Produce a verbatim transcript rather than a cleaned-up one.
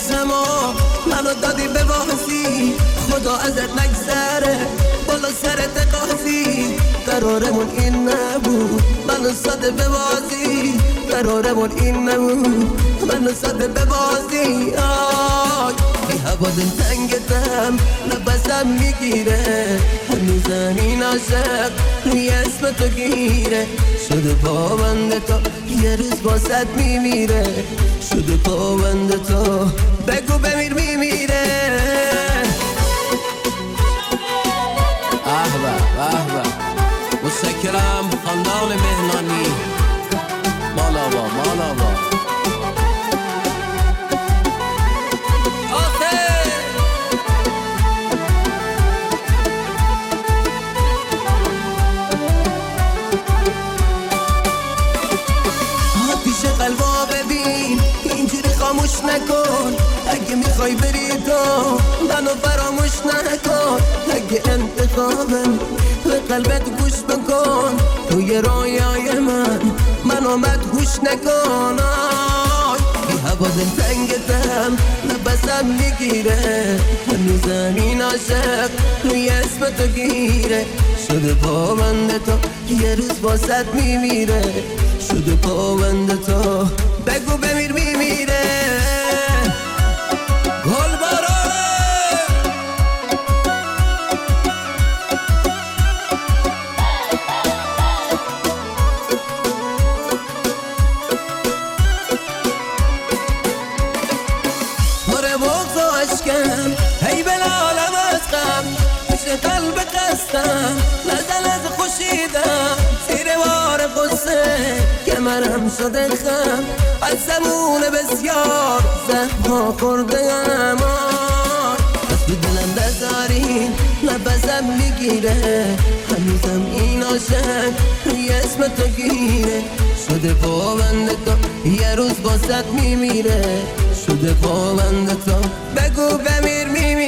زمان منو دادی به بازی، خدا ازت نگذره بالا سرت قاضی. قرارمون این نبود منو ساده به بازی، قرارمون این نبود منو ساده به بازی. آی بی هوا دل تنگتم نفسم میگیره، هنوزم این عاشق روی اسم تو گیره. شده پابند تو یه روز باست میمیره، شده پابند تو بگو بمیر میمیره. احبه احبه متشکرم خاندان مهنانی. مالابا مالابا قلبا ببین اینجوری خاموش نکن، اگه میخوای بری تو منو فراموش نکن. اگه انتخابم به قلبت گوش بکن، توی رویای من منو مدهوش نکن. بی هوا دل تنگتم نفسم میگیره، هنوزم این عاشق روی اسم تو گیره. شده پابند تو یه روز باست میمیره، شده پابند تو بگو بمیر میمیره. گل بارانه مره بغض و عشقم هی بلالم از غم، پیش قلب قصدم نزل از خوشیدم. زیر بار قصه کمرم شده خم، از زمون بسیار زهما خوردم. از تو دلم بذارین نفسم میگیره، هنوزم این عاشق روی اسم تو گیره. شده پابند تو یه روز باست میمیره، شده پابند تو بگو بمیر میمیره.